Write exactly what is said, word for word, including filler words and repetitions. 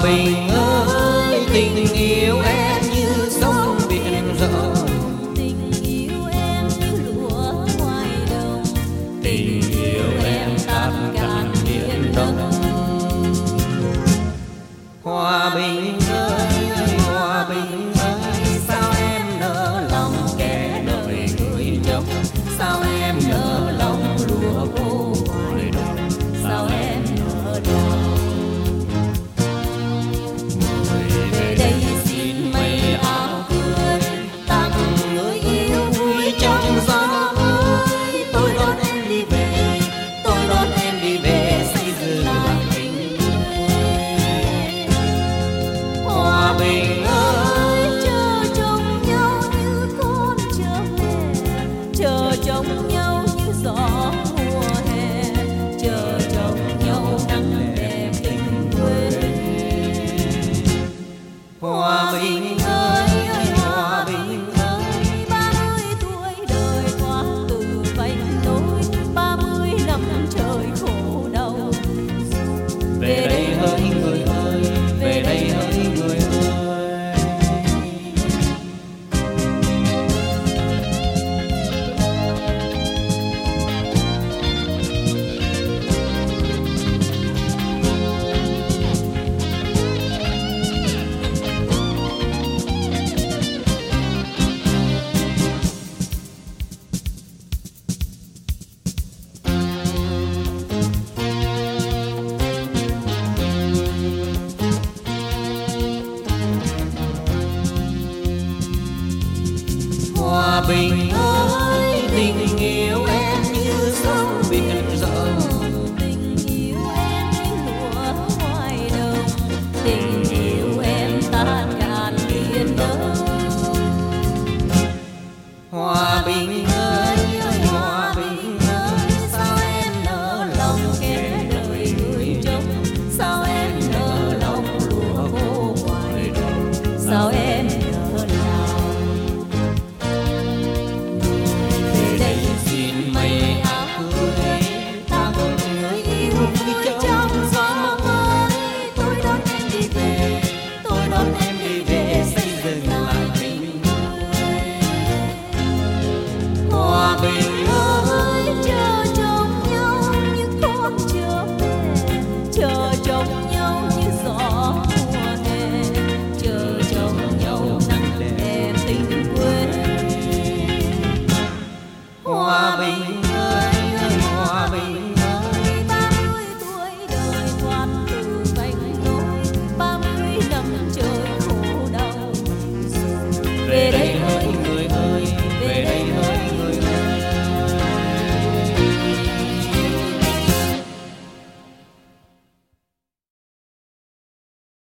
bình ơi, tình yêu em như sóng biển rộng, tình yêu em như lúa ngoài đồng, tình yêu em tát cạn biển đông. Hòa bình ơi, hòa bình ơi, sao em nỡ lòng kẻ đời người chồng, sao em nỡ lòng lúa khô ngoài đồng, sao em nỡ lòng. về đây xin mây áo cưới tặng người yêu vui trong gió ơi. Tôi đón em đi về, tôi đón em đi về xây dựng lại tình quê. Hòa bình ơi, chờ trông nhau như con chờ mẹ, chờ trông nhau như gió mùa hè, chờ trông nhau nắng đẹp tình quê. hòa bình ơi, hòa bình ơi, ba mươi tuổi đời qua từ vành đôi, ba mươi năm trời khổ đau. về đây hỡi người ơi, về đây hỡi người ơi. Hòa bình ơi, tình yêu em như sóng biển rộng, Tình yêu em như lúa ngoài đồng, tình yêu em tát cạn biển đông. hòa bình ơi, hòa bình ơi, Sao em nỡ lòng kẻ đời người trông, sao em nỡ lòng lúa khô ngoài đồng, sao em nỡ lòng. về đây xin mây áo cưới tặng người yêu vui trong gió ơi. Tôi đón em đi về, tôi đón em đi về xây dựng lại tình quê. hòa bình ơi, Chờ trông nhau như con chờ mẹ, chờ trông nhau như gió mùa hè, chờ trông nhau nắng đẹp tình quê. hòa bình